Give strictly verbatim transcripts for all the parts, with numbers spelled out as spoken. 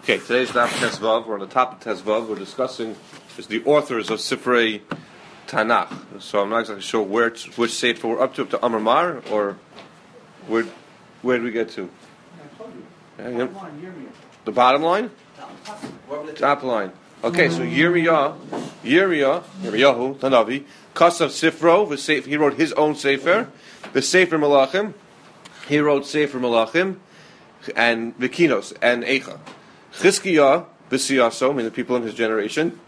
Okay, today's Daf Tezvav. We're on the top of Tezvav. We're discussing is the authors of Sifrei Tanakh. So I'm not exactly sure where to, which sefer we're up to, up to Amar Mar, or where where did we get to? Yeah, yeah. The bottom line? Top line. Okay, so Yirmiyah, Yirmiyah, Yirmiyahu, Tanavi, Kasav Sifro, he wrote his own sefer, the Sefer Malachim, he wrote Sefer Malachim, and Vikinos, and Eicha. Chizkiyah, B'siyaso, I mean the people in his generation,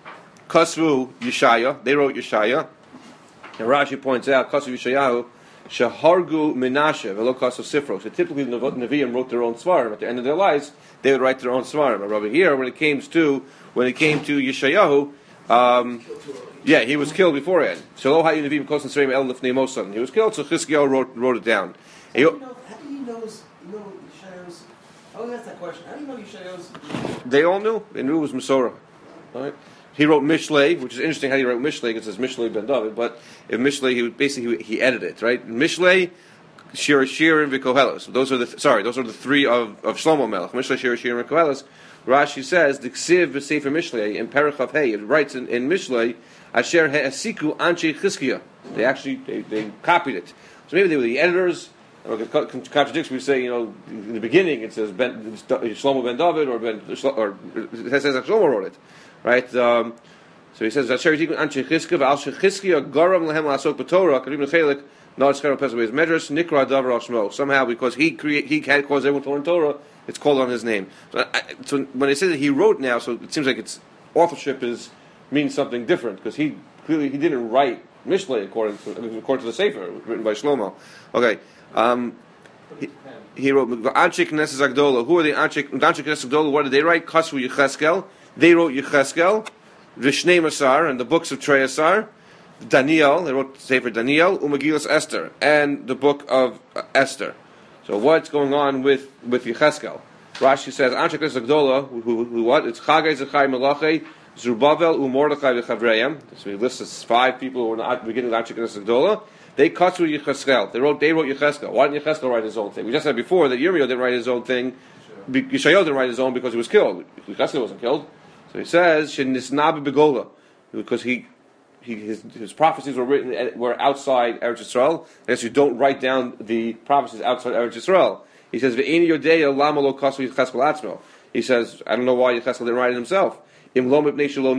Kasvu Yeshaya, they wrote Yeshaya, and Rashi points out, Kasvu Yeshayahu, Shahargu Menashe, Velo Kasav Sifro. So typically the Nevi'im wrote their own Svarim. At the end of their lives, they would write their own Svarim. But over here, when it came to when it came to Yeshayahu, um, yeah, he was killed beforehand. So Hayu Nevi'im Kosan Serim El Lifnei Mosan. He was killed, so Chizkiyahu wrote wrote it down. How do you know? How do you know? You know Yeshayahu's. I always ask that question. How do you know Yeshayahu's? They all knew. They knew it was Masorah. Right? He wrote Mishlei, which is interesting how he wrote Mishlei, because it says Mishlei ben David, but in Mishlei, he basically he, he edited it, right? Mishlei, Shir Shir and Vikohelos. Those are the th- sorry, those are the three of, of Shlomo Melech. Mishlei, Shir Shir and Vikohelos. Rashi says the Ksiv v'Sefer Mishlei in Perichav Hey. It writes in, in Mishlei Asher He'asiku Anshe Chizkiya. They actually they, they copied it. So maybe they were the editors. Or it contradicts. We say, you know, in the beginning it says ben, Shlomo ben David, or ben or it says that Shlomo wrote it, right? Um, so he says that Asher Yitikun Anshe Chizkiya Al Shechizkiya Garam Lehem Lasok B'Torah Karim Nechelik Not Schero Pesach Medrash Nikra Davar Al Shmo. Somehow, because he create he had caused everyone to learn Torah, it's called on his name. So, I, so when they say that he wrote now, so it seems like its authorship is means something different, because he clearly he didn't write Mishlei according to according to the Sefer written by Shlomo. Okay. Um, he, he wrote Anshe Knesset Agdola. Who are the Anshe Knesset Agdola? What did they write? Kasvu Yecheskel. They wrote Yecheskel, Vishnei Masar, and the books of Treyasar. Daniel. They wrote Sefer Daniel, Umagilas Esther, and the book of uh, Esther. So what's going on with with Yecheskel? Rashi says Anshe Knesset Agdola. Who, who, who what? It's Chagai Zechai Malachi, Zerubbabel, Umordechai v'Chavreim. So he lists five people who were not beginning of Anshe Knesset Agdola. They katsu Yecheskel. They wrote. They wrote Yecheskel. Why didn't Yecheskel write his own thing? We just said before that Yirmiyah didn't write his own thing. Yeshayahu didn't write his own because he was killed. Yecheskel wasn't killed. So he says Shenisnabe Begola, because he, he his, his prophecies were written were outside Eretz Yisrael. As you don't write down the prophecies outside Eretz Yisrael. He says Ve'eni Yodeya Lama Lo Katsu Yecheskel Atzmo. He says I don't know why Yecheskel didn't write it himself. Maybe it's because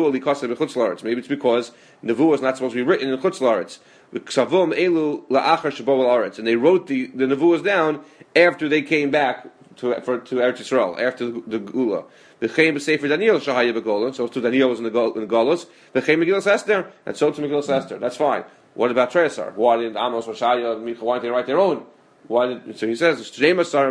Nevuah is not supposed to be written in Chutz La'aretz. And they wrote the, the Nevuahs down after they came back to for, to Eretz Yisrael, after the, the Gula. So to Daniel was in the Golos. And so to Megillas Esther. That's fine. What about Treyasar? Why didn't Amos, Hoshaya, Micha, why didn't they write their own? Why did, so he says, they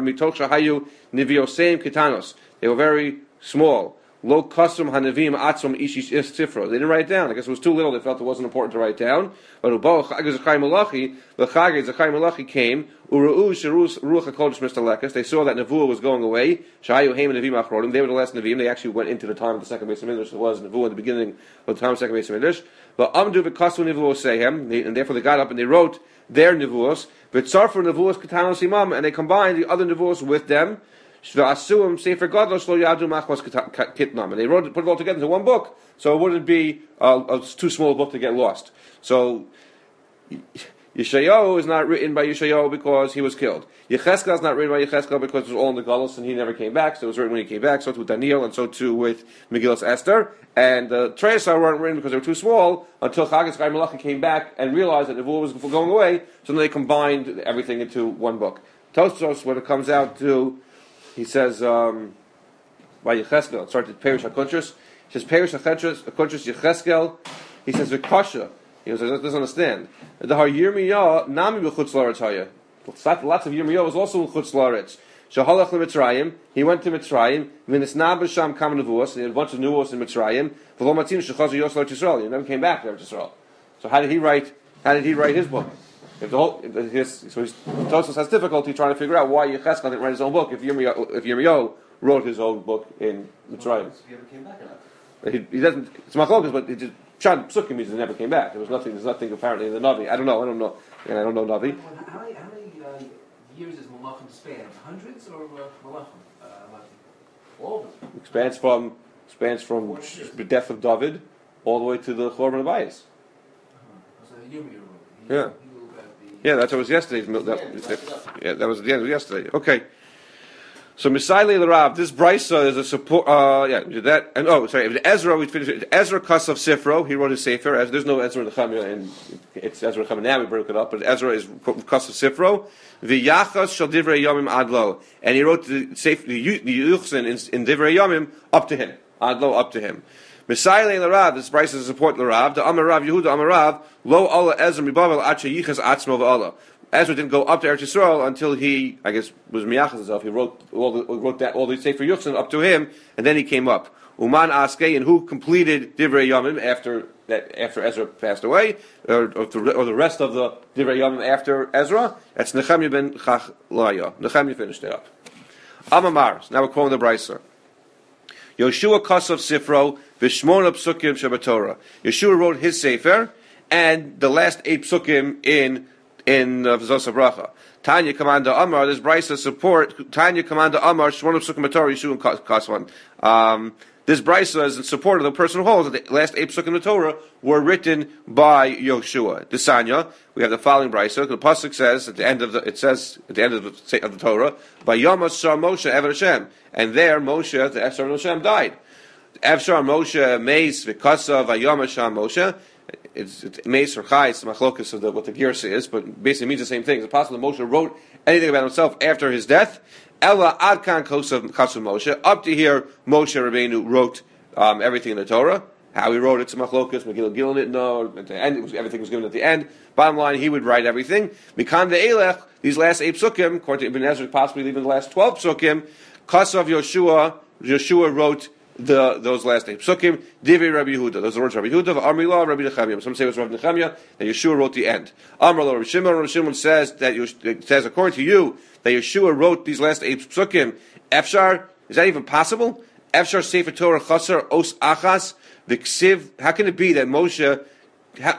were very small. Lo custom hanavim atzom ishish sifro. They didn't write it down. I guess it was too little. They felt it wasn't important to write down. But Ubal Chagay Zechai Malachi, the Chagay Zechai Malachi came. Uruu Sherus Ruach Hakodesh Mistalekas. They saw that Nevuah was going away. Shahayu Haim Nevim Achrodim. They were the last Nevim. They actually went into the time of the second Beis Hamikdash. It was Nevuah in the beginning of the time of the second Beis Hamikdash. But Amdu v'Kasu Nevuah Sehem, and therefore they got up and they wrote their Nevuahs. V'Tzarfu Nevuahs Katanos Imam, and they combined the other Nevuahs with them. And they wrote put it all together into one book, so it wouldn't be a, a too small a book to get lost. So Yeshayahu is not written by Yeshayahu because he was killed. Yecheskel is not written by Yecheskel because it was all in the Galus and he never came back. So it was written when he came back. So too with Daniel, and so too with Megillas Esther. And the uh, Treyasar weren't written because they were too small until Chagay Zechai Malachi came back and realized that Nevuah was going away. So then they combined everything into one book. Tosfos, when it comes out to, he says, um, by Yecheskel, it started Perish HaKuntrus. He says, Perish HaKuntrus, Yecheskel. He says, V'kasha. He goes, he doesn't understand. The Har Yirmiyah, Nami B'chutz La'aretz Haya. Lots of Yirmiyah was also in Chutz La'aretz. Shahalach LeMitzrayim. He went to Mitzrayim. V'nisna B'sham Kam Nevuos. And he had a bunch of Nevuos in Mitzrayim. V'lo Matzin Shechazu Yos L'Eretz Yisrael. He never came back to Eretz Yisrael. So how did he write, how did he write his book? If the whole, if his, so Tosfos has difficulty trying to figure out why Yecheskel didn't write his own book if Yirmiyahu, if Yirmiyahu wrote his own book in Mitzrayim. He ever came back or not? He, he doesn't. It's machlokas, but it just Pshat Psukim means he never came back. There was nothing. There's nothing apparently in the Navi. I don't know. I don't know. And I don't know Navi. How many, how many uh, years is Malachim span? Hundreds or uh, Malachim? Uh, all of them. Expands from expands from the death of David all the way to the Chorban Abayis. Yeah. Yeah, that was yesterday's. That, that, yeah, that was at the end of yesterday. Okay. So Misaili the Rav, this brisa is a support. Uh, yeah, we did that. And oh, sorry, Ezra. We finished it. Ezra Kasav Sifro. He wrote his sefer. As there's no Ezra Nechemia, and it's Ezra Nechemia. Now we broke it up, but Ezra is Kasav Sifro. The Yachas Shal Divrei Yomim Adlo, and he wrote the sefer, the Yuchsin in, in Divrei Yomim up to him. Adlo up to him. Misaili the Rav. This brisa is a support the Rav. The Amar Rav Yehuda Amar Rav Lo Allah Ezra Mibavel Acha Yichas Atzmo VaAllah. Ezra didn't go up to Eretz Yisrael until he, I guess, was miyachas himself. He wrote all the wrote that all the Sefer Yuchsin up to him, and then he came up. Uman Askei, and who completed Divrei Yomim after that? After Ezra passed away, or, or, the, or the rest of the Divrei Yomim after Ezra? That's Nechemia ben Chachlaya. Nechemia finished it up. Amamar. Now we're calling the Brisa. Yoshua Kasav Sifro Vishmona Psukim Shabbatorah. Yeshua wrote his Sefer and the last eight Psukim in. In V'zos Bracha, Tanya Commander Amar. This brisa support Tanya Commander Amar Shmona Psukim Torah Yeshua Kasvan. Um, this brisa is in support of the person who holds that the last eight Psukim of the Torah were written by Yoshua. The Sanya, we have the following brisa. The pasuk says at the end of the it says at the end of the, of the Torah, by Yamas Shar Moshe Eved Hashem, and there Moshe the Efshar Hashem died. Efshar Moshe Meis V'Kasav Vayama Shar Moshe. It's, it's Meis or Chai, it's the machlokus of the, what the Girsa is, but basically means the same thing. It's possible that Moshe wrote anything about himself after his death. Ella Adkan Kosav Moshe. Up to here, Moshe Rabbeinu wrote um, everything in the Torah. How he wrote it, it's a machlokus. Megillah Gilon it, no. At the end, it was, everything was given at the end. Bottom line, he would write everything. Mikan Ve'elech, these last eight psukim, according to Ibn Ezra, possibly even the last twelve psukim, Kasav Yoshua, Yoshua wrote The those last eight psukim, Divrei Rabbi Yehuda. Those are the words of Rabbi Yehuda. Amrila Rabbi Nechemia. Some say it was Rabbi Nechemia. That Yeshua wrote the end. Amrila Rabbi Shimon. Rabbi Shimon says that it says according to you that Yeshua wrote these last eight psukim. Efshar, is that even possible? Efshar Sefer Torah Chasar Os Achas V'Ksiv. How can it be that Moshe? How,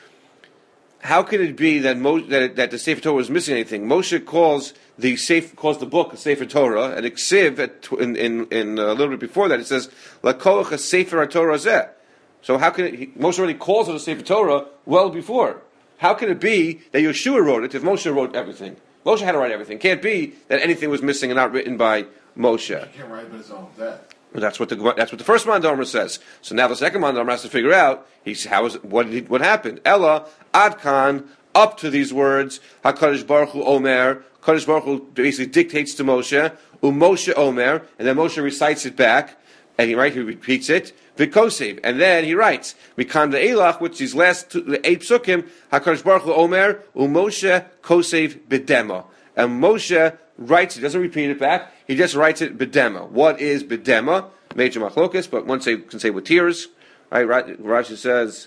how can it be that Mo, that, that the Sefer Torah was missing anything? Moshe calls the Sefer calls the book a Sefer Torah, and Ksiv at, in in, in uh, a little bit before that it says Lakoach a Sefer Torah Zeh. So how can it, he, Moshe already calls it a Sefer Torah well before? How can it be that Yeshua wrote it if Moshe wrote everything? Moshe had to write everything. Can't be that anything was missing and not written by Moshe. He can't write his own death. That's what the that's what the first Mandarma says. So now the second Mandarma has to figure out he's how is what did he, what happened. Ella Adkan up to these words Hakadosh Baruch Hu Omer. Kadosh Baruch Hu basically dictates to Moshe, Moshe Omer, and then Moshe recites it back, and he right he repeats it, V'Kosev, and then he writes Mikan Elach, which is last two, the eight psukim, Hakadosh Baruch Hu Omer, Moshe Kosev B'Dema, and Moshe writes it, doesn't repeat it back, he just writes it B'Dema. What is B'Dema? Major machlokas, but one say, can say with tears. Right? Rashi says,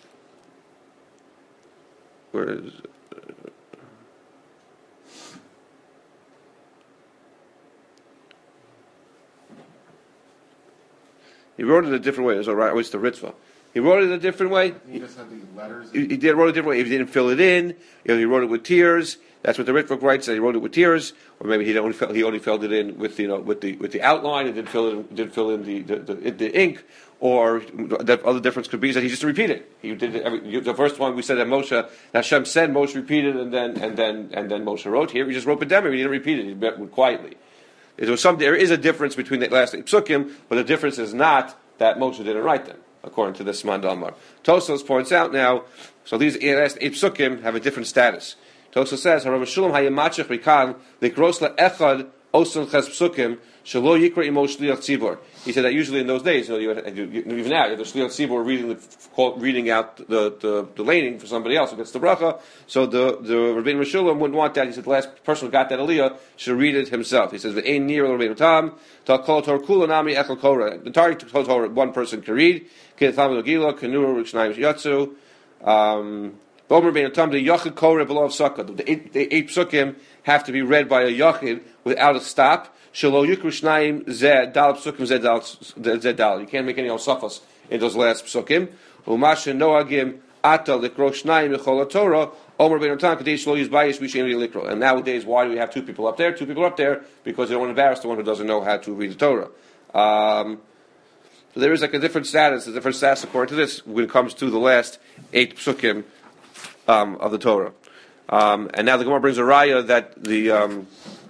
where is it? He wrote it a different way. It was all right. It's the Ritzvah. He wrote it a different way. He just had these letters. He, he did wrote it a different way. He didn't fill it in. You know, he wrote it with tears. That's what the Ritzvah writes. That he wrote it with tears, or maybe he only he only filled it in with you know with the with the outline and didn't fill it didn't fill in the the, the, the ink. Or the other difference could be is that he just repeated. He did it every, the first one we said that Moshe that Hashem said Moshe repeated and then and then and then Moshe wrote. Here he just wrote B'Dema. He didn't repeat it. He wrote quietly. There was some. There is a difference between the last eight psukim, but the difference is not that Moshe didn't write them, according to this Mandamar. Tosfos points out now, so these last eight psukim have a different status. Tosfos says, "Harav Shalom hayamachich rikan likros leechad osun ches psukim shelo yikra imo shliach tzibor." He said that usually in those days, you know, you had, you, even now, you have the shliach tzibor reading the, call, reading out the the, the laning for somebody else who gets the bracha. So the the Rabbeinu Meshulam wouldn't want that. He said the last person who got that aliyah should read it himself. He says, "Ve'ein nir Rabbeinu Tam tal kol Torah kula nami echel korah." The entire Torah one person can read. K'netam l'gila k'nur r'shnayim yatsu. Um, the eight, the eight psukim have to be read by a yachid without a stop. Shelo yukru shnayim zeh dal psukim zeh dal zeh dal. You can't make any osafos in those last psukim. Umashe noagim ata likro shnayim yechol Torah. Omer ben Natan kadesh lo yizbayish vishen likro. And nowadays, why do we have two people up there? Two people up there because they don't want to embarrass the one who doesn't know how to read the Torah. Um, so there is like a different status, a different status according to this when it comes to the last eight psukim um, of the Torah. Um, and now the Gemara brings a raya that the um,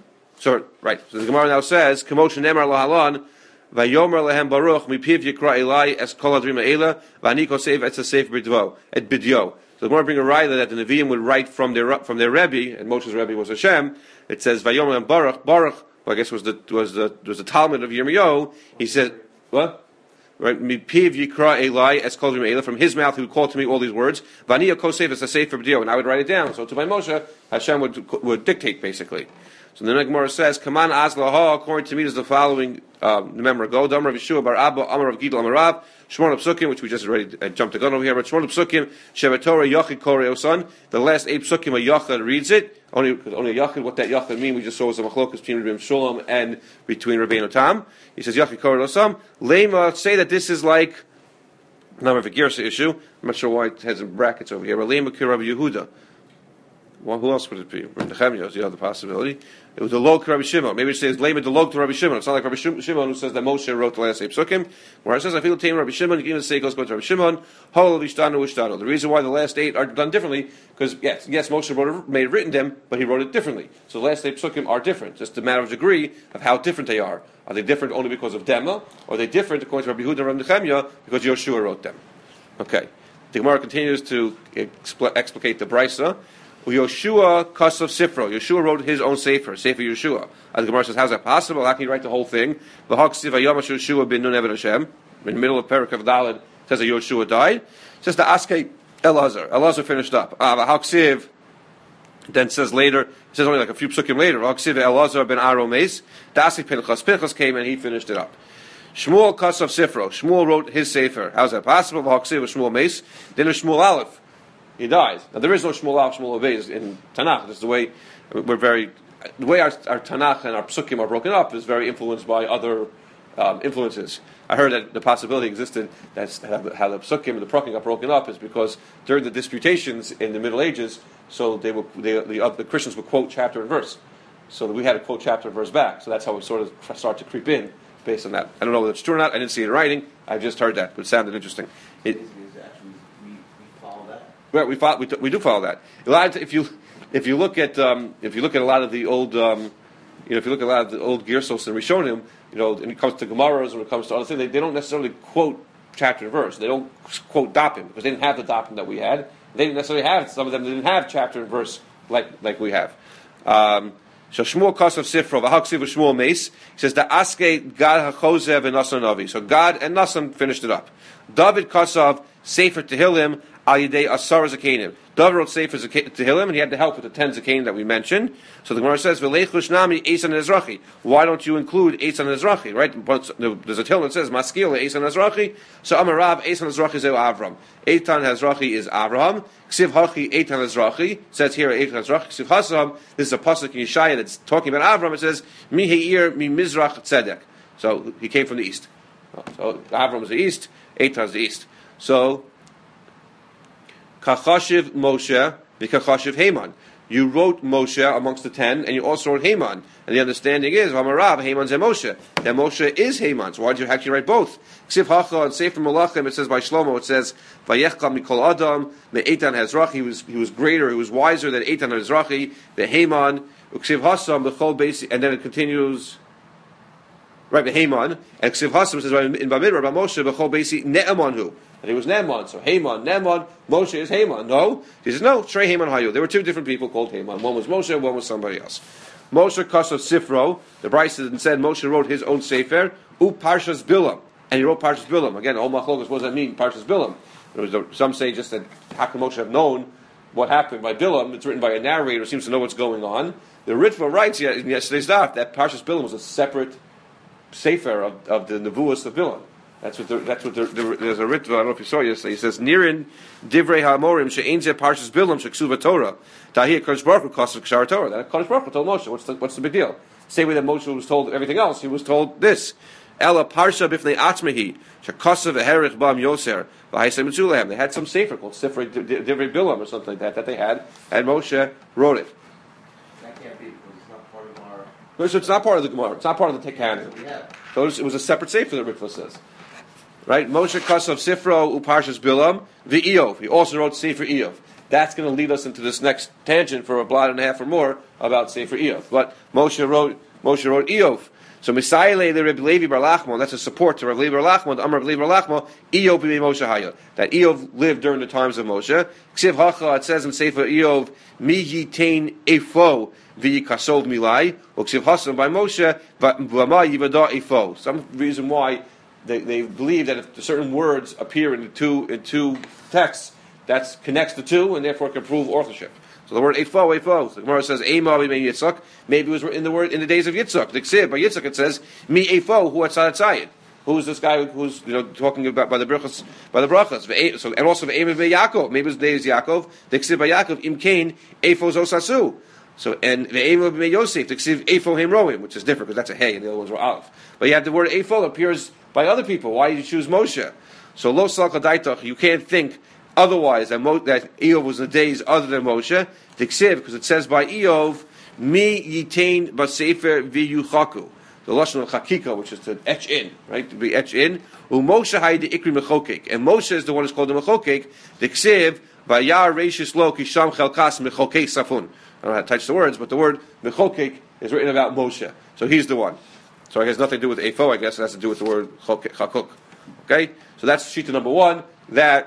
so right. So the Gemara now says, "Kamosha nemar lahalon vayomer lehem baruch mipiv yikra elai es kol adrim eila v'ani kosev etz seif b'dvo et bidyo." So the Gemara bring a raya that the Nevi'im would write from their from their Rebbe, and Moshe's Rebbe was Hashem. It says vayomer lehem baruch baruch. Well, I guess was the was the was the Talmud of Yirmiyahu. He said what? Right, mipiv yikra elai es kol adrim eila. From his mouth, he would call to me all these words. V'ani kosev etz seif b'dyo, and I would write it down. So to my Moshe, Hashem would would dictate basically. So the Gemara says, "Kaman azlaha." According to me, is the following. Um, remember, go Amar of Yeshua Bar Abba, Amar of Gidl Amar Rav, Shmona Psukim, which we just already uh, jumped the gun over here. But Shmona Psukim, Shevet Torah Yochid Korei Osan. The last eight Psukim, a Yochid reads it. Only only a Yochid. What that Yochid mean? We just saw was a machlokas between Rabbi Shalom and between Rabbeinu Tam. He says Yochid Korei Osan. Lema say that this is like. Now, of a Gersa issue. I'm not sure why it has in brackets over here. But Lema Rabbi Yehuda. Well, who else would it be? Rabbi Nechemia is the other possibility. It was the log to Rabbi Shimon. Maybe it says Lema the log to Rabbi Shimon. It's not like Rabbi Shimon who says that Moshe wrote the last eight psukim. Where it says I feel tame Rabbi Shimon. Even the say goes to Rabbi Shimon. Hol ishtanu ishtanu. The reason why the last eight are done differently because yes, yes, Moshe wrote it, may have written them, but he wrote it differently. So the last eight psukim are different. Just a matter of degree of how different they are. Are they different only because of Dema, or are they different according to Rabbi Yehuda and Rabbi Nechemia because Yoshua wrote them? Okay. The Gemara continues to expl- explicate the Brisa. Yoshua Kasav Sifro. Yeshua wrote his own Sefer, Sefer Yeshua. As the Gemara says, how's that possible? How can you write the whole thing? V'hak Siva Yamash Yeshua bin Nun Eved Hashem. In the middle of Perek of Daled, says that Yoshua died. It says the Aske Elazar. Elazar finished up. Ah, V'hak Siv. Then says later, it says only like a few psukim later, V'hak Siv Elazar ben Aro Meis. The Aske Pinchas. Pinchas came and he finished it up. Shmuel Kasav Sifro. Shmuel wrote his Sefer. How's that possible? V'hak Siv Shmuel Meis. Then there's Shmuel Aleph. He dies. Now there is no Shmuel Aleph, Shmuel Aleph in Tanakh. This is the way we're very, the way our, our Tanakh and our Psukim are broken up is very influenced by other um, influences. I heard that the possibility existed that's how the, how the Psukim and the Prakim got broken up is because during the disputations in the Middle Ages, so they would they, the, uh, the Christians would quote chapter and verse, so that we had to quote chapter and verse back. So that's how it sort of started to creep in based on that. I don't know whether it's true or not. I didn't see it in writing. I've just heard that, but it sounded interesting. It, Well, we, follow, we, we do follow that. A lot of, if you if you look at um, if you look at a lot of the old um, you know if you look at a lot of the old Gersos and Rishonim, you know, when it comes to Gemaras or when it comes to other things, they, they don't necessarily quote chapter and verse. They don't quote Dapim because they didn't have the Dapim that we had. They didn't necessarily have some of them didn't have chapter and verse like like we have. Um, so Shmuel Kasav Sifro v'Haksiv Shmuel Meis. He says the Aske Gad HaChozev and Nasan Navi. So God and Nasan finished it up. David Kasav Sefer Tehillim. Al Yidei Asar Zakanim. David wrote Sefer Tehillim, and he had to help with the ten Zakanim that we mentioned. So the Gemara says, "V'leichush nami Eisan Ezrachi." Why don't you include Eisan Ezrachi? Right? There's a Tehillim that says Maskil Eisan Ezrachi. So Amarav Eisan Ezrachi Zeu Avram. Eitan Ezrachi is Avraham. Ksiv Hachi Eitan Ezrachi says here Eitan Ezrachi. Ksiv Hasam. This is a pasuk in Yeshaya that's talking about Avram. It says Mi Heir Mi Mizrach Tzedek. So he came from the east. So Avram is the east. Eitan is the east. So Kachashiv Moshe, Vikachashiv Haman. You wrote Moshe amongst the ten, and you also wrote Haman. And the understanding is, Vamarav, Haman's and Moshe. That Moshe is Haman. So why did you actually write both? Ksiv Hacha and Sefer Malachim, it says by Shlomo, it says, Vayechka Mikol Adam, the Eitan Hazrachi, he was he was greater, he was wiser than Eitan Hazrachi, the Haman, Ksiv Hasam, the Chol Basi, and then it continues. Right, the Haman, and Ksiv Hasam says in Bamidbar, by Moshe, Bechol Basi, Ne'emanhu. And he was Neman, so Haman, Neman, Moshe is Haman. No, he says no. Shrei Haman Hayu. There were two different people called Haman. One was Moshe, one was somebody else. Moshe Kasav Sifro. The Brisa said Moshe wrote his own sefer. U Parshas Bilam, and he wrote Parshas Bilam. Again, all machlokas. What does that mean? Parshas Bilam. There was a, some say just that how can Moshe have known what happened by Bilam? It's written by a narrator who seems to know what's going on. The Ritva writes in yesterday's daf that Parshas Bilam was a separate sefer of, of the Nevuos of Bilam. That's what. The, that's what. The, the, there's a ritva. I don't know if you saw it yesterday. He says, "Nirin divrei ha'amorim she'ein zeh parshas bilam she'ksuva Torah tahiyah Kodesh Baruch Hu kosov kshar Torah." That Kodesh Baruch Hu told Moshe. What's the, what's the big deal? Same way that Moshe was told everything else. He was told this. Ela parsha b'fnei atzmehi she'kosov eherich bam yoser v'haisem mitzulahem. They had some sefer called Sefer Divrei Bilam or something like that that they had, and Moshe wrote it. That can't be because it's not part of our. No, so it's not part of the Gemara. It's not part of the Tekana. Yeah. So it was, it was a separate sefer that Ritva says. Right? Moshe Kasav Sifro Uparshas Bilam V'Iyov. He also wrote Sefer Iyov. That's going to lead us into this next tangent for a blot and a half or more about Sefer Iyov. But Moshe wrote Moshe wrote Iyov. So Misaile the Reb Levi Bar Lachman, that's a support to Reb Levi Bar Lachman, the Amar Reb Levi Bar Lachman, Iyov b'mei Moshe Haya. That Iyov lived during the times of Moshe. Ksiv Hacha, it says in Sefer Iyov, Mi yitain efo v'yikasov milai, or Ksiv Hasan by Moshe, v'ama yivada efo. Some reason why they, they believe that if certain words appear in the two in two texts, that connects the two, and therefore can prove authorship. So the word Eifo, Eifo. So the Gemara says Eima b'mei Yitzchak. Maybe it was in the word in the days of Yitzchak. The Ksiv by Yitzchak it says Mi Eifo hu atzad tzayid. Who's this guy who's you know talking about by the brachas by the brachas? So and also Eima b'mei Yaakov. Maybe it was the days of Yaakov. The Ksiv by Yaakov Im Kain Eifo Zosasu. So and the Eima b'mei Yosef. The Ksiv Eifo Hem Roim, which is different because that's a hey and the other ones were aleph. But you have the word Eifo appears by other people. Why did you choose Moshe? So lo salka daitach. You can't think otherwise that, Mo, that Eov was in the days other than Moshe, Tiksiv, because it says by Eov, Mi yitain basefer v'yuchaku. The lashon of chakika, which is to etch in, right, to be etched in. U'Moshe haydi ikri mechokek, and Moshe is the one who's called the mechokek. Tiksiv vayar reishis lo kisham chelkas mechokek safun. I don't know how to touch the words, but the word mechokek is written about Moshe, so he's the one. So it has nothing to do with Efo, I guess it has to do with the word chakuk. Okay, so that's shita number one that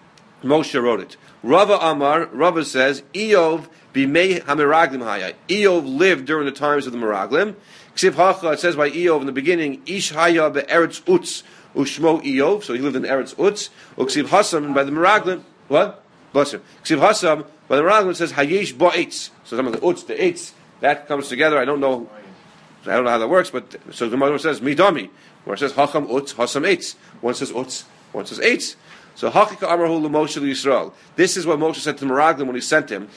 Moshe wrote it. Rava Amar, Rava says, Eov b'mei hamiraglim haya. Eov lived during the times of the Miraglim. Ksiv Hacha, it says by Eov in the beginning, Ish haya be'eretz utz ushmo Eov, so he lived in Eretz Utz. Uksiv Hasam by the Miraglim, what? Bless him. Ksiv Hasam by the Miraglim says Hayesh ba'etz. So some of the utz, the eitz, that comes together. I don't know, I don't know how that works, but so the mother says Midami, where it says Hacham utz, Hasam eitz. One says utz, one says eitz. So Hakika Amarahu Moshe Yisrael. This is what Moshe said to Meraglim when he sent him.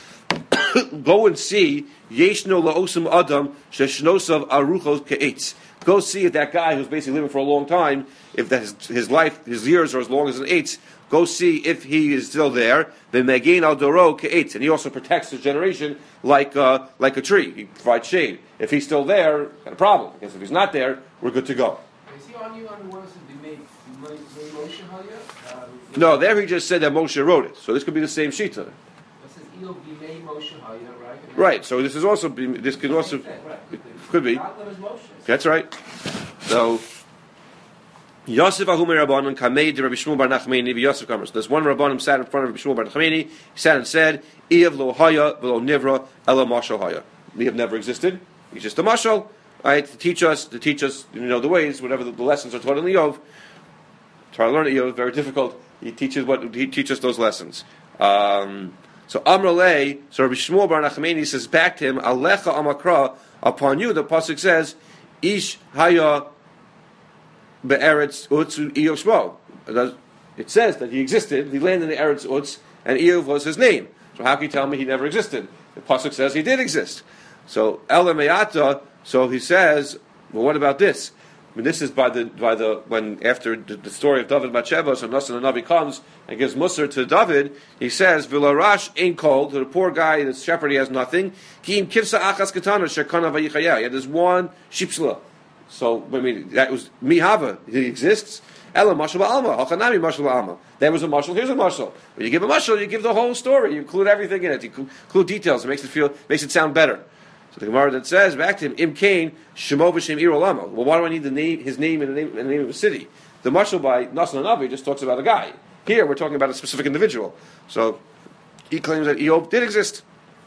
Go and see Yeshno Laosam Adam Sheshnosav Aruchos Ke'etz. Go see if that guy who's basically living for a long time, if that his, his life, his years are as long as an eitz, go see if he is still there. Then Megain Al Doro Ke'etz, and he also protects his generation like uh, like a tree. He provides shade. If he's still there, got a problem. Because if he's not there, we're good to go. Is he on you on the words that they made? Moshe Haya? No, there he just said that Moshe wrote it. So this could be the same shita. It says Eov b'mei Moshe Haya, right? Right. So this is also this could also it could be. That's right. So Yosef Ahumer Rabbanon Kamei de Rabbi Shmuel Bar Nachmani Yosef Kamers. There's one Rabbanon sat in front of Rabbi Shmuel Bar Nachmani. He sat and said, "Eov lo Haya v'lo Nivra ela Mashal Haya." We have never existed. He's just a mashal, right? To teach us, to teach us, you know, the ways, whatever the, the lessons are taught in the Eov. Try to learn it, Eov, very difficult. He teaches what he teaches those lessons. Um, so Amrale, so Rabbi Shmuel Bar Nachmani says back to him, Alecha Amakra, upon you, the pasuk says, Ish Haya Be'eretz Utz Eov Shmo. It says that he existed, he landed in the Eretz Utz, and Eov was his name. So how can you tell me he never existed? The pasuk says he did exist. So Elameata, so he says, well, what about this? I mean, this is by the by the when after the, the story of David Bathsheba, so Nasan the Navi comes and gives Musar to David. He says, "Vilarash ain't called to the poor guy, the shepherd. He has nothing. Kiim kivsa achas katana shekana vayichaya. He had this one shipsla. So I mean, that was mihava. He exists. Ella mashal alma hachanami mashal alma. There was a mashal. Here's a mashal. When you give a mashal, you give the whole story. You include everything in it. You include details. It makes it feel makes it sound better. So the Gemara that says back to him, Im Kain Shemo v'Shem Ir Olama. Well, why do I need the name, his name, and the name, and the name of a city? The mashal by Nasan Navi just talks about a guy. Here we're talking about a specific individual. So he claims that Eov did exist.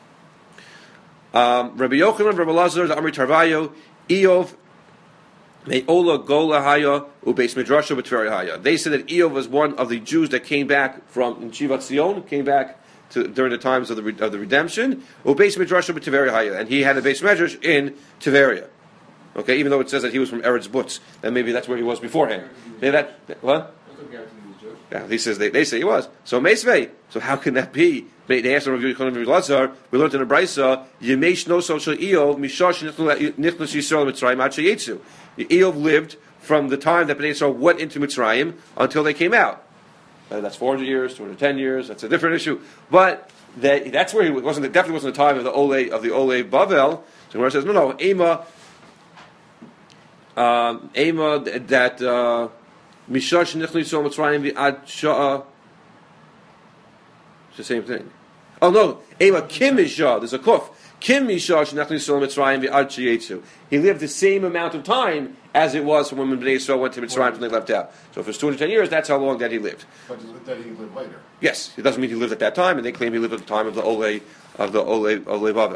Um, Rabbi Yochanan, Rabbi Lazar, the Amri Tarvayo, Eov Me'ola Gola Haya Ubeis Midrasha B'Tveria Haya. They said that Eov was one of the Jews that came back from in Shivat Zion, came back To, during the times of the of the redemption, Ubeis Midrasha B'Tiveria Haya, and he had a base medrash in Tiveria. Okay, even though it says that he was from Eretz Butz, then maybe that's where he was beforehand. Maybe that what? Yeah, he says they, they say he was. So Meisvei. So how can that be? They asked him, we learned in the Brisa, Yemesh no social Eov Mishash Nichnas Yisrael Mitzrayim Ad Sheyetzu. Eov lived from the time that Bnei Yisrael went into Mitzrayim until they came out. Uh, that's four hundred years, two hundred ten years. That's a different issue. But that, that's where he wasn't. It definitely wasn't the time of the Ole of the Ole Bavel. So Gemara says, no, no, Ema Um, Ema that uh, Mishash Nichnu Yisrael Mitzrayim V'ad Sha'a. It's the same thing. Oh no, Ema Kim Misha. There's a kuf. Kim Mishash Nichnu Yisrael Mitzrayim V'ad Sheyetzu. He lived the same amount of time as it was from when Bnei Yisrael went to Mitzrayim when they left out. So if it's two hundred ten years, that's how long that he lived. But that he lived later. Yes, it doesn't mean he lived at that time, and they claim he lived at the time of the Ole of the Ole Ole Bavel. Well,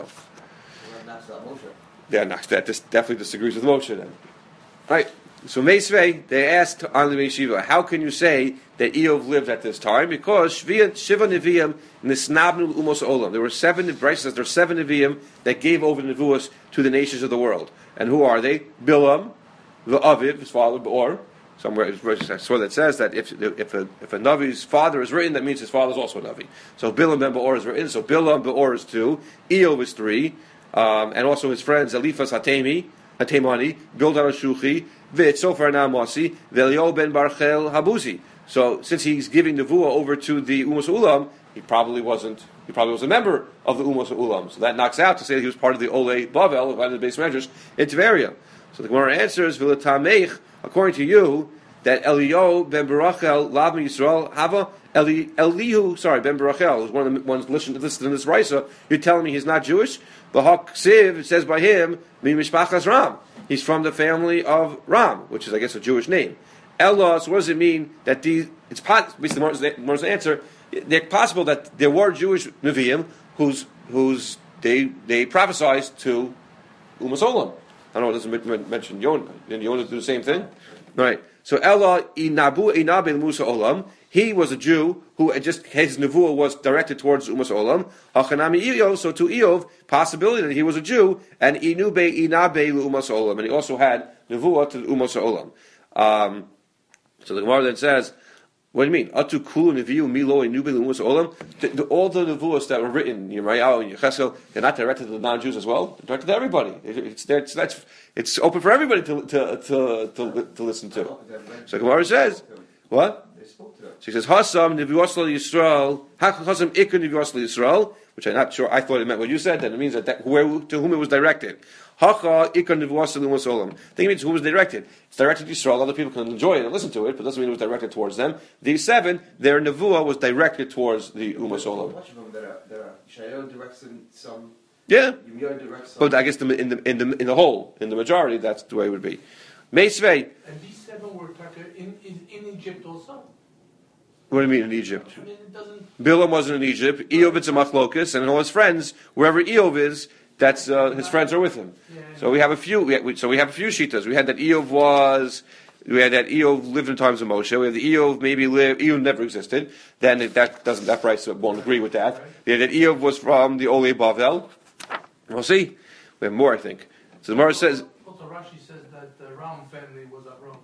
that's not Moshe. Yeah, no, that dis- definitely disagrees with Moshe then. Right. So Meisvei, they asked on the Yeshiva, how can you say that Eov lived at this time? Because Shviya Shiva Neviim Nisnabnu Umos Olam. There were seven Bryce says there are seven Neviim that gave over the Nevuos to the nations of the world. And who are they? Bilam, the Aviv, his father, Beor. Somewhere I saw that says that if if a if a Navi's father is written, that means his father is also a Navi. So Bilam ben Beor is written. So Bilam Beor is two. Eov is three. Um, and also his friends Eliphaz Hatemi, Hatemani, Bildad Shuchi, Vit Sofar Namasi, Velio ben Barchel Habuzi. So since he's giving the Nevuah over to the Umas Ulam, he probably wasn't. He probably was a member of the Umas Ulam. So that knocks out to say that he was part of the Ole Bavel, one of the base measures in Tveria. So the Gemara answers, Vilatamech, according to you, that Elio ben Barachel Lavim Yisrael Hava Eli, Elihu, sorry, ben Barachel, who's one of the ones listed, listed in this Raisa. You're telling me he's not Jewish? Bahak Siv, it says by him, Mi Mishpachas Ram. He's from the family of Ram, which is, I guess, a Jewish name. Ella, so what does it mean that these, it's basically the Mor's answer, it's possible that there were Jewish Nevi'im whose, whose they, they prophesied to Umas Olam. I don't know, it doesn't mention Yonah. Didn't Yonah do the same thing? All right. So Ella, Inabu Inabe Musa Olam, he was a Jew who had just, his nevuah was directed towards Umas Olam. Hachanami Eov, so to Eov, possibility that he was a Jew, and Inube Inabe Umas Olam, and he also had nevuah to Umas Olam. Um, so the Gemara then says, what do you mean? Atu kulu neviu milo inube Umas Olam. All the nevuahs that were written, Yirmiyahu and Yecheskel, they're not directed to the non-Jews as well. They're directed to everybody. It's it's it's, it's open for everybody to to to to, to listen to. So Gemara says, what? So he says, Hasam Neviosla Yisrael, Hasam Ikun Neviosla Yisrael, which I'm not sure, I thought it meant what you said, then it means that, that where, to whom it was directed. Hacha Ikun Neviosla Lumas Olam. I think it means who was directed. It's directed to Yisrael, other people can enjoy it and listen to it, but it doesn't mean it was directed towards them. These seven, their Nevuah was directed towards the Umas Olam. Much of them that are, that are Shayon directs in some, Yeah. Yirmiyahu directs some. But I guess the, in, the, in, the, in the whole, in the majority, that's the way it would be. Meisvei. And these seven were in, in, in Egypt also? What do you mean in Egypt? I mean, it doesn't... Bilam wasn't in Egypt. Eov is a machlokus, and all his friends, wherever Eov is, that's uh, his friends are with him. Yeah, So we have a few. We had, we, so we have a few shitas. We had that Eov was. We had that Eov lived in times of Moshe. We had the Eov maybe lived. Eov never existed. Then it, that doesn't. That price won't agree with that. We had that Eov was from the Ole Bavel. We'll see. We have more, I think. So the Gemara says. Also, Rashi says that the Ram family was at Rome.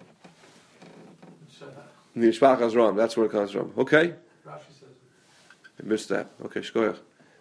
It's, uh, The Mishpachas Ram. That's where it comes from. Okay. Rashi says it. I missed that. Okay, shkoyach.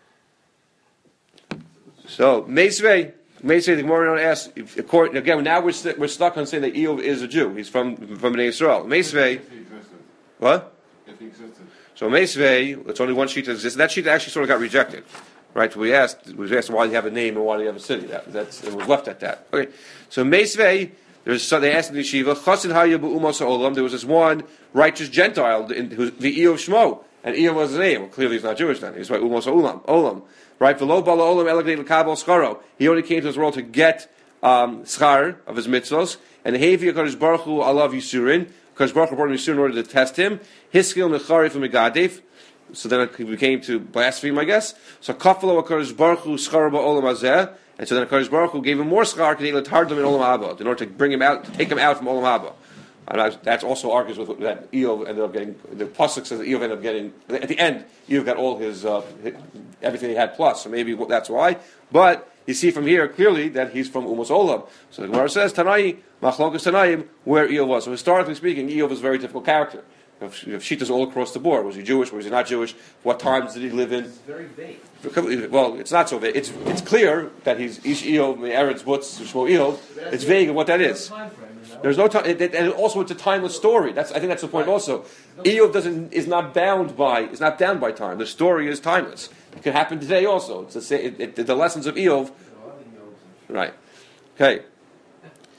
So Meisvei, Meisvei, the Gemara asks. If, according, again, now we're st- we're stuck on saying that Eov is a Jew. He's from from Bnei Yisrael. Meisvei, If he existed. what? If he existed. So Meisvei, it's only one sheet that exists. That sheet actually sort of got rejected, right? We asked, we asked why do you have a name and why do you have a city? That that's it was left at that. Okay, so Meisvei. There's so they asked in the yeshiva, Chassid Haya B'Umas Ha'olam. There was this one righteous Gentile, in, who, the Eov Shmo, and Eov was his name. Well, clearly he's not Jewish then. He's by Umas Ha'olam. Olam, right? V'lo Bala Olam Elegdei L'Kabel Scharo. He only came to this world to get um, schar of his mitzvos. And Hevi Hakadosh Baruch Hu Alav Yisurin. Hakadosh Baruch Hu brought him Yisurin in order to test him. Hiskil Mecharif Megadef. So then it became to blaspheme, I guess. So Kafalo Hakadosh Baruch Hu Schar Ba'Olam Hazeh. And so then HaKadosh Baruch Hu gave him more schar in Olam Haba, in order to bring him out, to take him out from Olam Haba. And that's also argues with that Eov ended up getting, the Pasuk says that Eov ended up getting, at the end, Eov got all his, uh, his everything he had plus, so maybe that's why. But you see from here clearly that he's from Umas Olam. So the Gemara says, Tanai, Machlokas Tanaim, where Eov was. So historically speaking, Eov was a very difficult character. You have shitas all across the board. Was he Jewish? Was he not Jewish? What times did he live in? It's very vague. Well, it's not so vague. It's it's clear that he's Ish Eov, Eretz Butz, Shmo Eov. It's vague of what that is. There's no time, and also it's a timeless story. That's I think that's the point. Also, Eov doesn't is not bound by is not bound by time. The story is timeless. It could happen today also. It's the, it, it, the lessons of Eov. Right. Okay.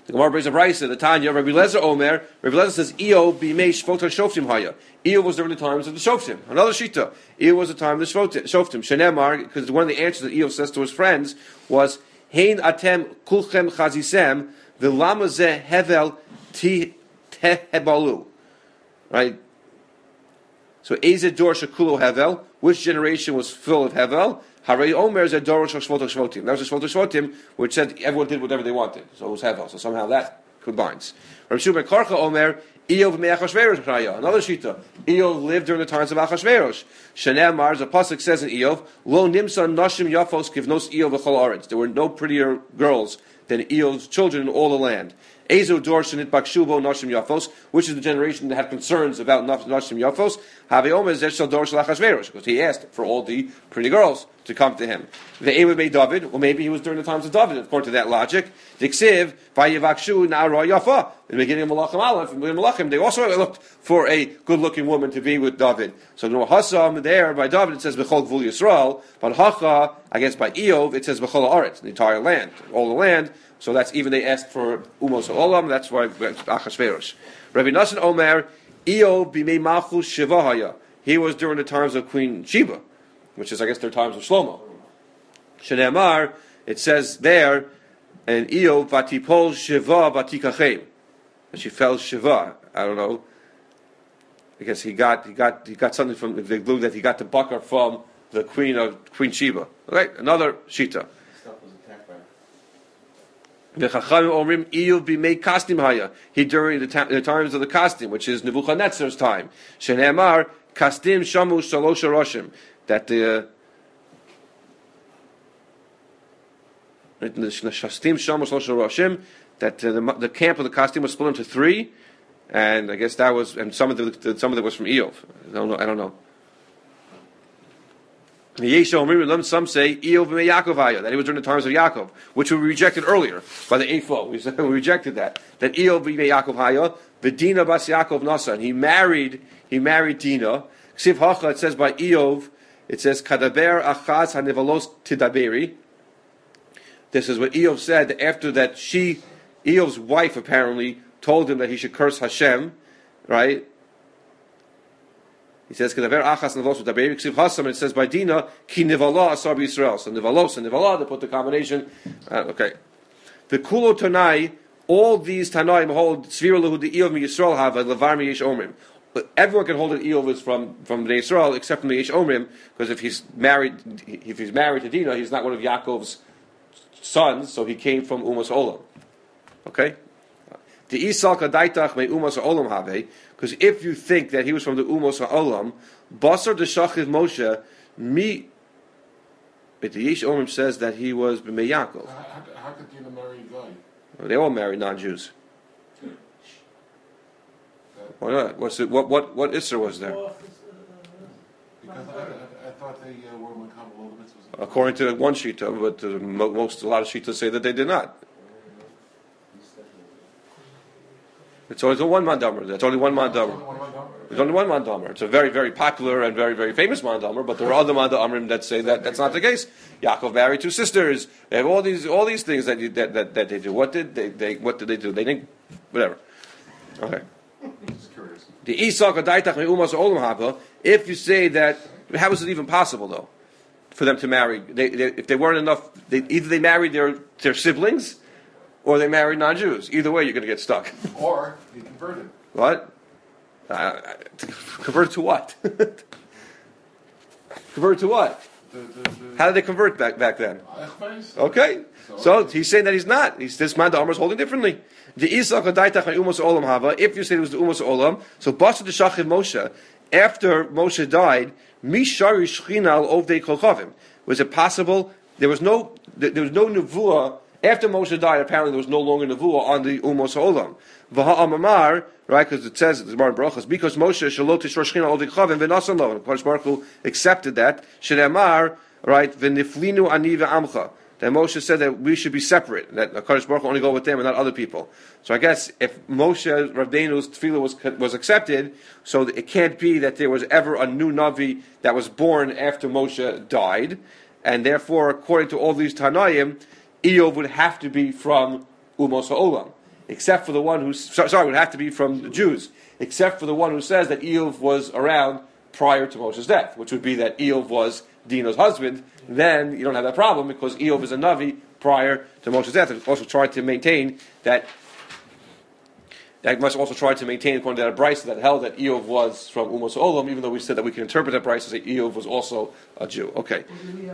The Gemara brings a brayso, the Tanya, Rabbi Lezer Omer, Rabbi Lezer says, Eov b'mei shvotar shoftim haya. Eov was during the times of the shoftim. Another shita. Eov was the time of the shoftim. Shenemar, because one of the answers that Eov says to his friends was, Hein atem kulchem chazisem, v'lama zeh hevel ti tehebalu. Right? So, Eze dor shekulo hevel, which generation was full of hevel? Harei Omer is a Dorosh Shvotar Shvotim. That was a Shvotar Shvotim, which said everyone did whatever they wanted. So it was Hevel. So somehow that combines. Rabbi Shimon Karcha Omer, Eov me Achashverosh Chaya. Another Shita. Eov lived during the times of Achashverosh. Shaneh Mar, the Pasuk says in Eov, Lo Nimsa Nashim Yafos Kivnos Eov V'chol Aretz. There were no prettier girls than Eov's children in all the land. Ezo Dorshanit Bakshubo Nashim Yafos, which is the generation that had concerns about Nashim Yafos. Have Omer Zeshal Dorshal Achashverosh, because he asked for all the pretty girls to come to him. The Ewe Bey David, well, maybe he was during the times of David, according to that logic. Diksiv, Vayivakshu Na'ara Yafa. In the beginning of Malachim Aleph, in Malachim, they also looked for a good-looking woman to be with David. So, no Hassam there by David, it says Bechol Gvul Yisrael, but Hacha, I guess by Eov, it says Bechol Aretz, the entire land, all the land. So that's even they asked for Umos Olam, that's why Achashverosh. Rabbi Nassan Omer, Eov Bimei Malchus Shivahaya. He was during the times of Queen Sheba, which is, I guess, their times of Shlomo. Shenemar, it says there, and Eov Vatipol Shiva Vatikachem. And she fell Shiva. I don't know. I guess he got he got he got something from the glue that he got the bucker from the queen of Queen Sheba. Okay, another shita. The Chachamim Omrim Eov b'mei Kasdim Haya. He during the, ta- the times of the Kasdim, which is Nebuchadnezzar's time. Shenemar Kasdim Shamu Shalosh Roshim. That the Shastim Shamu Shalosh Roshim. That uh, the, the camp of the Kasdim was split into three, and I guess that was, and some of the, the some of it was from Eov. I don't know. I don't know. Some say Eov b'mei Yaakov Haya, that he was during the times of Yaakov, which we rejected earlier by the Eifo. We said we rejected that. That Eov b'mei Yaakov Haya, v'Dina bas Yaakov Nasa, and he married he married Dina. Ksiv Hacha, it says by Eov, it says Kadaber Achaz Hanevalos Tidaberi. This is what Eov said after that she, Eov's wife apparently told him that he should curse Hashem, right? He says, "Kadaver achas nevalos u'taberi." Ksiv hasam. It says by Dina, "Ki nevala asar b'Yisrael." So nevalos and nevala, they put the combination. Uh, okay. The kulo tanai. All these tanaim hold svira lehu the Eov mi Yisrael have a levar mi yesh omrim. But everyone can hold that Eov is from from the Yisrael except from the yesh omrim, because if he's married, if he's married to Dina, he's not one of Yaakov's sons, so he came from Umas Olam. Okay. The Isal Kadaitach me Umas Olam have, because if you think that he was from the Umas Olam, Basar de Shachiv Moshe, me. But the Yesh Omrim says that he was b'mei Yaakov. How, how, how could Dina marry a guy? Well, they all married non-Jews. Why not? What's it, what what what Isser was there? Because I, I, I thought they uh, were Makabal of mitzvahs. According to one shita, but uh, most a lot of shitas say that they did not. It's only one mandamer. That's only one mandamer. There's only one mandamer. It's a very, very popular and very, very famous mandamer. But there are other mandamerim that say that that's not the case. Yaakov married two sisters. They have all these, all these things that, you, that, that that they do. What did they, they? What did they do? They didn't. Whatever. Okay. Just curious. The Isaac Adaitach Umas Olam Haba. If you say that, how is it even possible though, for them to marry? They, they, if they weren't enough, they, either they married their their siblings, or they married non-Jews. Either way, you're going to get stuck. Or he converted. What? Uh, convert to what? Convert to what? The, the, the, How did they convert back back then? Achbeis? Okay, So- so he's saying that he's not. He's this man the Amr is holding differently. The Isaac Adaitach Umas Olam Hava. If you say it was the Umas Olam, so Basa the Shachiv Moshe. After Moshe died, Mishari Shechina al Ovdei Kol Chavim. Was it possible? There was no. There was no nevuah. After Moshe died, apparently there was no longer nevuah on the Umos Olam. V'ha'amamar, right? Because it says the Gemara in Brachos, because Moshe shalot tishrosh china al dikchavim v'nasan lo. Kodesh Baruch Hu accepted that. Shneimar, right? V'niflinu ani ve'amcha. That Moshe said that we should be separate. That Kodesh Baruch Hu only go with them and not other people. So I guess if Moshe Rabbeinu's tefillah was was accepted, so it can't be that there was ever a new navi that was born after Moshe died, and therefore, according to all these Tanaim, Eov would have to be from Umos Ha'olam. except for the one who, sorry, it would have to be from the Jews, except for the one who says that Eov was around prior to Moshe's death, which would be that Eov was Dinah's husband. Then you don't have that problem because Eov is a Navi prior to Moshe's death. It also tried to maintain that, that must also try to maintain, according to that Brisa, that held that Eov was from Umos Olam, even though we said that we can interpret that Brisa as that Eov was also a Jew. Okay.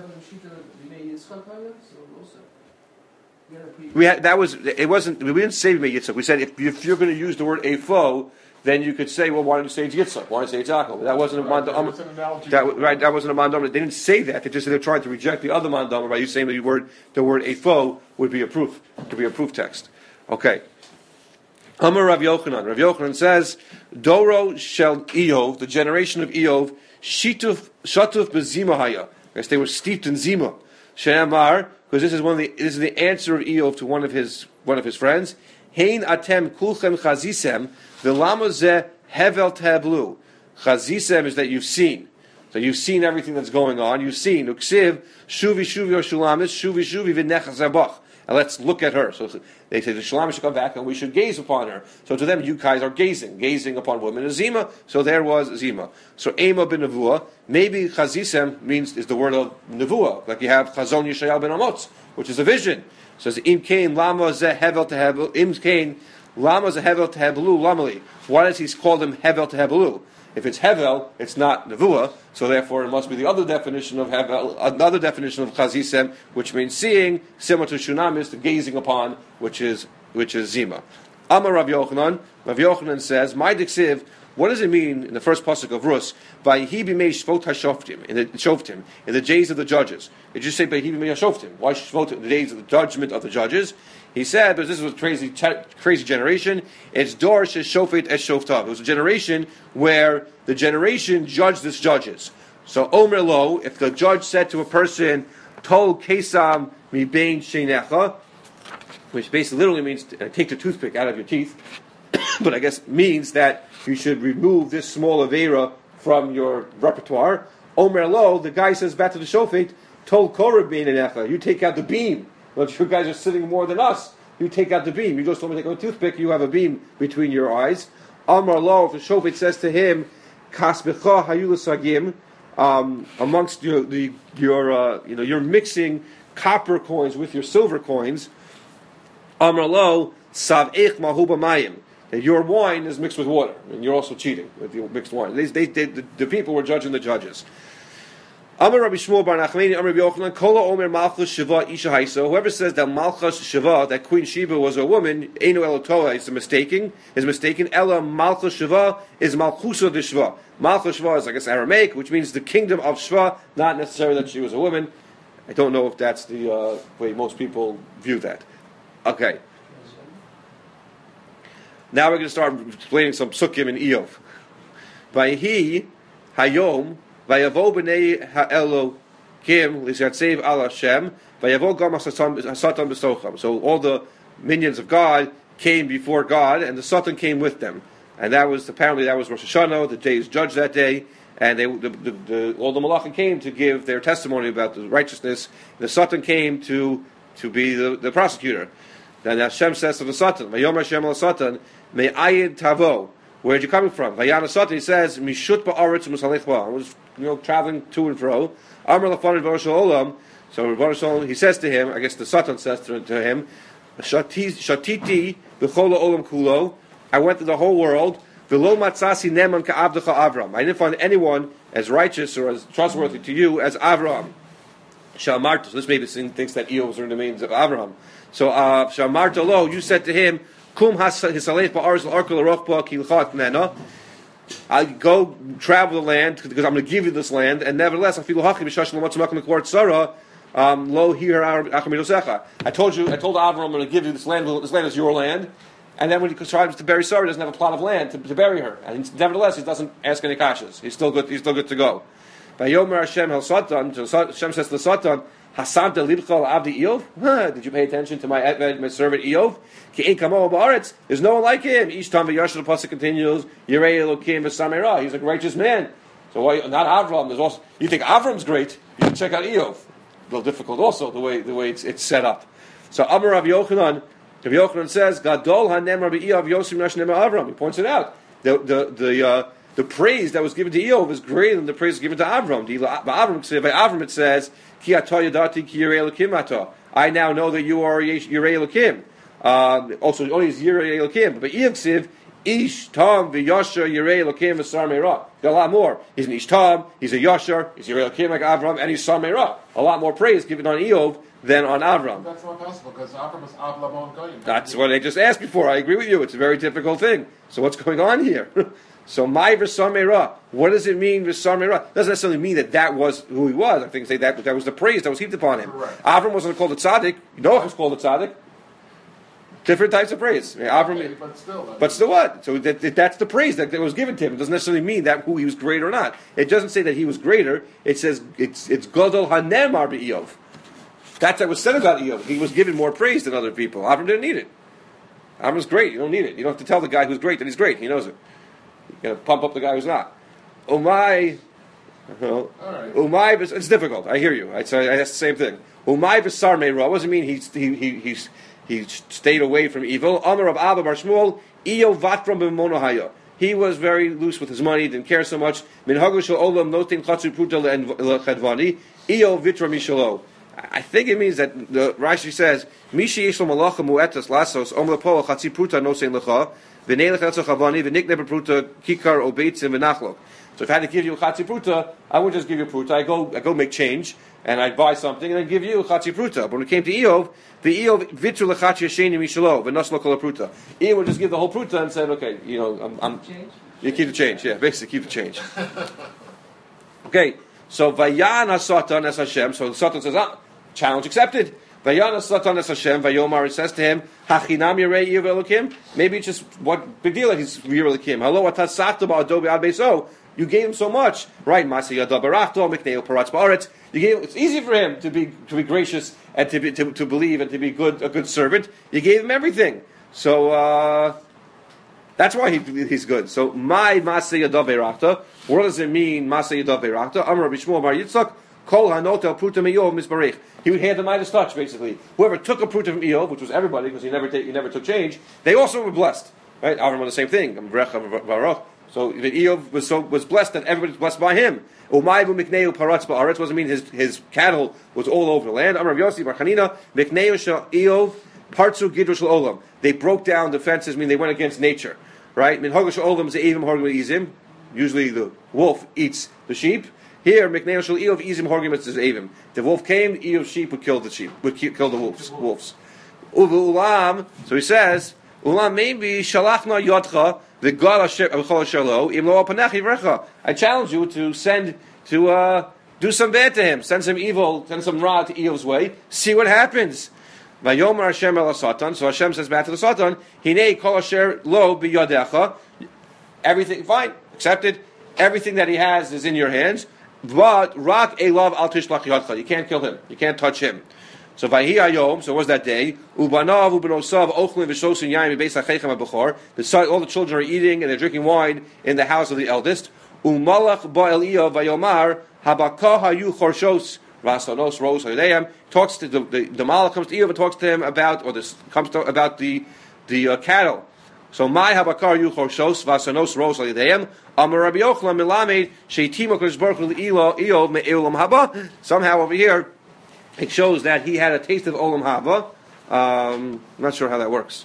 We had, that was it wasn't we didn't say Yitzchak. We said if, if you're going to use the word Efo, then you could say, well, why don't you say it's Yitzchak? Why don't you say it's Yaakov? That wasn't a mandam. Um, that, right, that wasn't a mandam. They didn't say that. They just said they're trying to reject the other mandam by you saying that the word the word Efo would be a proof, could be a proof text. Okay. Amar Rav Yochanan. Rav Yochanan says, Doro shel Eov, the generation of Eov, shituf shatuf bezima haya. I guess they were steeped in zima. She'amar, because this is one of the this is the answer of Eov to one of his one of his friends. Hein atem kulchem chazisem v'lama zeh hevel tablu. Chazisem is that you've seen. So you've seen everything that's going on. You've seen uksiv shuvi shuvi or shulamis shuvi shuvi v'nechas abach. And let's look at her. So they say the Shalom should come back and we should gaze upon her. So to them, you guys are gazing, gazing upon women is Zima. So there was Zima. So Ema ben Nevuah, maybe Chazisem means is the word of Nevuah, like you have Chazon Yishayahu ben Amotz, which is a vision. So it says Im Kain Lama Zeh Hevel Tehebelu. Im Kain Lama Zeh Hevel Tehebelu Lamali. Why does he call them Hevel Tehebelu? If it's Hevel, it's not Nevuah, so therefore it must be the other definition of Hevel, another definition of Chazisem, which means seeing, similar to Shunamis, the gazing upon, which is which is Zima. Amar Rav Yochanan, Rav Yochanan says, My diksiv, what does it mean in the first pasuk of Rus? By he b'mei shvot hashoftim, in the shoftim, in the days of the judges. It just say by he b'mei hashoftim. Why shvot in the days of the judgment of the judges? He said, but this was a crazy, crazy generation. It's dor sheshofet es shoftav. It was a generation where the generation judged its judges. So Omer lo, if the judge said to a person, Tol kesam mi bein sheinecha, which basically literally means uh, take the toothpick out of your teeth, but I guess means that you should remove this small avera from your repertoire. Omer lo, the guy says back to the shofet, Tol korah bein enecha, you take out the beam. But you guys are sitting more than us. You take out the beam. You just told me to take out a toothpick. You have a beam between your eyes. Amar lo, if the shofet says to him, "Kasbecha hayulasagim," um amongst your the your uh, you know you're mixing copper coins with your silver coins. Amar lo, sav'ech mahuba mayim. That your wine is mixed with water, and you're also cheating with the mixed wine. They, they, they, the, the people were judging the judges. Amar Rabbi Shmuel bar Nachmani, Amar Rabbi Yochanan, Kola Omer Malchus Shiva Isha Haiso. Whoever says that Malchus Shiva, that Queen Sheba was a woman, Einu Elotoa is mistaken. Is mistaken. Ella Malchus Shiva is Malchusa de Shiva. Malchus Shiva is, I guess, Aramaic, which means the kingdom of Shiva. Not necessarily that she was a woman. I don't know if that's the uh, way most people view that. Okay. Now we're going to start explaining some psukim in Eov. Vayihi Hayom. Vayavo b'nei ha'elokim l'shatzev al Hashem. Vayavo gam hasatan b'socham. So all the minions of God came before God, and the Satan came with them. And that was apparently that was Rosh Hashanah, the day's judge that day. And they, the, the, the, all the malachim came to give their testimony about the righteousness. The Satan came to to be the, the prosecutor. Then Hashem says to the Satan, Vayom Hashem al Satan, me'ayid tavo. Where'd you coming from? Vayana Satan, he says, Mishut ba'aretz musalech ba. I was, you know, traveling to and fro. Amar lafan v'rosh olam. So Rebbe he says to him, I guess the Satan says to, to him, Shatiti b'chol olam kulo. I went to the whole world. V'lo matzasi neman ka'avdecha Avram. I didn't find anyone as righteous or as trustworthy to you as Avram. Shamarta. So this maybe thinks that Eov was in the names of Avram. So uh, Shamarta lo, you said to him, Kum hisalech ba'aretz l'arkel l'rochba kilchat mena. I go travel the land because I'm going to give you this land, and nevertheless, I feel hachi b'shash l'matzmakim l'kort sarah lo hier achamidosecha. I told you, I told Avram, I'm going to give you this land. This land is your land, and then when he tries to bury Sarah, he doesn't have a plot of land to, to bury her, and nevertheless, he doesn't ask any kashas. He's still good. He's still good to go. By Yomer Hashem Hel Satan, Hashem says to the Satan, Hasanta libchal avdi Eov? Did you pay attention to my my servant Eov? Ki ein kamo ba'aretz. There's no one like him. Each time the Yashar pasuk continues, Yirei Elokim v'Samera. He's a righteous man. So why not Avram? There's also you think Avram's great? You can check out Eov. A little difficult also the way the way it's, it's set up. So Amar Rav Yochanan, Rabbi Yochanan says, Gadol hanemar be'Eov Yosef nash nemar Avram. He points it out. The the the uh, the praise that was given to Eov is greater than the praise given to Avram. The Avram, by Avram it says, Ki atah yadati ki yirei Elokim atah. I now know that you are Yirei Elokim. Uh, also, only is Yirei Elokim. But by Eov Ksiv, Ish Tam v'Yashar Yirei Elokim v'Sar Meirah. Got a lot more. He's an Ish Tam, he's a Yashar, he's Yirei Elokim like Avram, and he's Sar Meirah. A lot more praise given on Eov than on Avram. That's not possible because Avram is Av Lamon Goyim. That's what I just asked before. I agree with you. It's a very difficult thing. So what's going on here? So my v'Sar Meirah. What does it mean v'Sar Meirah? Doesn't necessarily mean that that was who he was. I think say that that was the praise that was heaped upon him. Correct. Avram wasn't called a tzaddik. Noah was called a tzaddik. Different types of praise. I mean, Avram, Okay, but still, I mean, but still what? So that, that, that's the praise that, that was given to him. It doesn't necessarily mean that who he was great or not. It doesn't say that he was greater. It says it's it's Gadol hanemar be'Eov. That's what was said about Eov. He was given more praise than other people. Avram didn't need it. Avram's great. You don't need it. You don't have to tell the guy who's great that he's great. He knows it. You're going to pump up the guy who's not. Umay, well, all right. Umay, it's difficult. I hear you. I say that's the same thing. Umay v'Sar Meirah doesn't mean he he he he's, he stayed away from evil. Amar of Abba Bar Shmuel, Eov vatram b'monohaya. He was very loose with his money. Didn't care so much. Min hagushal olam notin chatzu pruta le'chadvani. Eov vitra mishalo. I think it means that the Rashi says, Mishi yeshlo malacha mu'etas lasos om lepo chatzi pruta nosein lecha v'nei lechatzo chavani v'nikne b'pruta kikar obeitzim v'nachlok. So if I had to give you a chatzi pruta, I wouldn't just give you a pruta. I go, I go make change, and I'd buy something, and I'd give you a chatzi pruta. But when it came to Eov, the Eov vitru lechatzi yasheni mishalo v'noslo kol pruta. Eov would just give the whole pruta and said, okay, you know, I'm, I'm you keep the change, yeah, basically keep the change. Okay, so vayan hasatan es Hashem. So the Satan says, ah, challenge accepted. Vayan hasatan es Hashem. Vayomar, it says to him, hachinam yirei Eov Elokim. Maybe it's just what big deal that he's Yirei Elokim. Hello, atasata ba'adobe abeso. You gave him so much, right? Masiyah dabarachto mikneu paratz ba'aretz. You gave. It's easy for him to be to be gracious and to be, to, to believe and to be good a good servant. You gave him everything, so uh, that's why he, he's good. So my masiyah dabarachto. What does it mean, masiyah dabarachto? Amar Rabbi Shmuel bar Yitzchak. Kol hanotel pruta me'Eov misbarich. He would hand the Midas touch, basically. Whoever took a pruta from Eov, which was everybody, because he never take, he never took change, they also were blessed. Right? Avram was the same thing. So the Eov was so was blessed that everybody was blessed by him. Umayvu mikneu paratz ba'aretz doesn't mean his his cattle was all over the land. Amar Yossi bar Chanina mikneu shel Eov partzu gidro shel olam. They broke down the fences. I mean they went against nature, right? Min hogash olam is evim horgim izim. Usually the wolf eats the sheep. Here mikneu shel Eov izim horgim is evim. The wolf came, the Eov sheep would kill the sheep, would kill the wolves. Wolves. Uvu ulam. So he says. Ulam maybe shalachna yodcha the God Chol Shalo im lo apanechi vrecha. I challenge you to send to uh, do some bad to him, send some evil, send some ra to Eov's way. See what happens. Vayomer Hashem el Satan. So Hashem says back to the Satan, Hinei kol asher lo biyadecha. Everything fine, accepted. Everything that he has is in your hands. But rak elav al tishlach yodcha. You can't kill him. You can't touch him. So Vahi Hayom, so it was that day. Ubanav ubanosav ochlin v'shosin yaim beis hachechem abechor. The son, all the children are eating and they're drinking wine in the house of the eldest. Umalach ba'el Eov vayomar habakah hayu chorshos vasanos ros haydeyam. Talks to the the, the Malach comes to Eov and talks to him about or this comes to about the the uh, cattle. So my habakar hayu chorshos vasanos ros haydeyam. Amar Rabbi Yochanan milamed sheitim hakadosh baruch hu Eov me'elam haba. Somehow over here. It shows that he had a taste of Olam Haba. Um, I'm not sure how that works.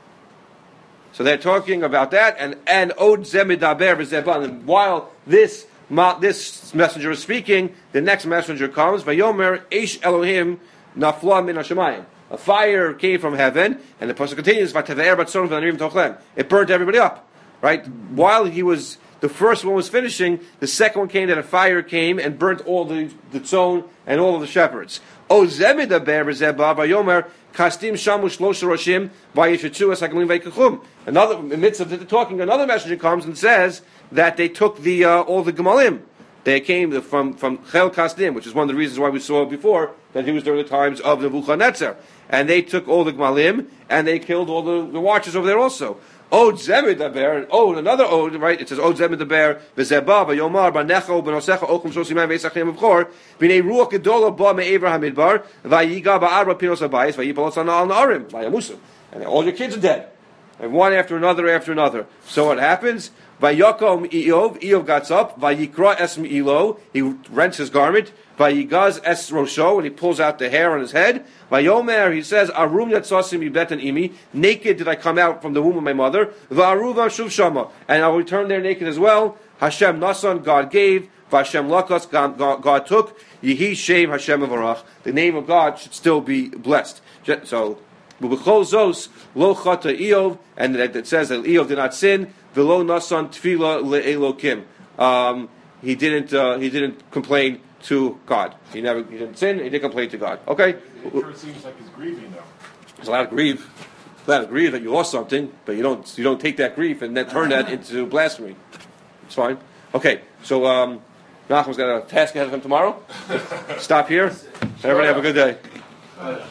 So they're talking about that, and and Od Zemidaber v'Zeban. And while this this messenger is speaking, the next messenger comes. Vayomer Eish Elohim Nafla Min Hashemayim. A fire came from heaven, and the pasuk continues. V'Tave'er Batzon v'Narim Tochlem. It burnt everybody up. Right while he was. The first one was finishing. The second one came that a fire came and burnt all the the tzon and all of the shepherds. Oh, zemidaber b'zeba v'yomer kastim shamu shlosha roshim v'yishetzu es hagalim v'yikachum. Another in the midst of the talking, another messenger comes and says that they took the uh, all the gemalim. They came from from Chel Kasdim, which is one of the reasons why we saw before that he was during the times of Nebuchadnezzar, and they took all the gemalim and they killed all the, the watchers over there also. Od Zemidaber, and Od, another Od, right? It says Od Zemidaber, V'zeba, V'yomar, B'necho, B'nosecha, Ochem Shosimai, V'esachim V'chor, B'nei Ruach Gedola, Ba Me'ever HaMidbar, V'yiga Ba'arba Pinos HaBayis, V'yipalot Sana Al Na'arim, V'yamusu. and all your kids are dead, and one after another after another. So what happens? Vayakom Eov, Eov gets up. Vayikra es me'ilo, he rents his garment. Vayigaz es rosho, and he pulls out the hair on his head. Vayomer, he says, Arum yatsasim yibeten imi, naked did I come out from the womb of my mother. Va'aruva shuv shama, and I will return there naked as well. Hashem nasan, God gave. Vashem lakas, God, God, God took. Yehi shem Hashem avarach. The name of God should still be blessed. So, B'chol zos lo chata Eov, and it says that Eov did not sin. V'lo nasan tefila le'elokim. Um, he didn't. Uh, he didn't complain to God. He never. He didn't sin. He didn't complain to God. Okay. It sure seems like he's grieving though. There's a lot of grief. A lot of grief that you lost something, but you don't. You don't take that grief and then turn that into blasphemy. It's fine. Okay. So um, Nachum's got a task ahead of him tomorrow. Stop here. Everybody have a good day.